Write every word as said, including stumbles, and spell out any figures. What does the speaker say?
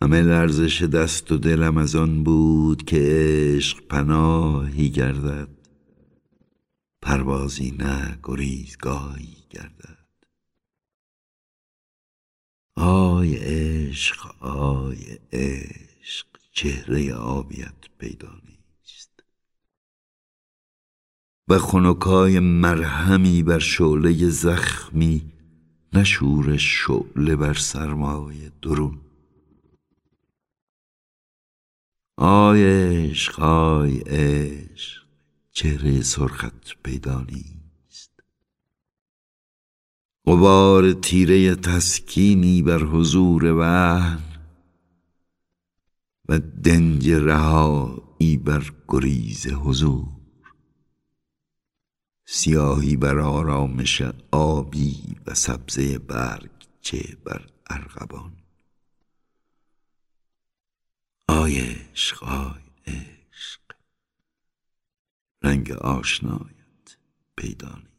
همه لرزش دست و دلم از آن بود که عشق پناهی گردد، پروازی نه گریزگاهی گردد. آی عشق آی عشق، چهره آبیت پیدا نیست و خنکای مرهمی بر شعله زخمی، نه شورش شعله بر سرمای درون. آی عشق آی عشق، چهره سرخت پیدا نیست. غبار تیره تسکینی بر حضور وهن و دنج رهایی بر گریز حضور. سیاهی بر آرامش آبی و سبزه برگ چه بر ارغوان. آی عشق آی عشق، رنگ آشنایت پیدا نیست.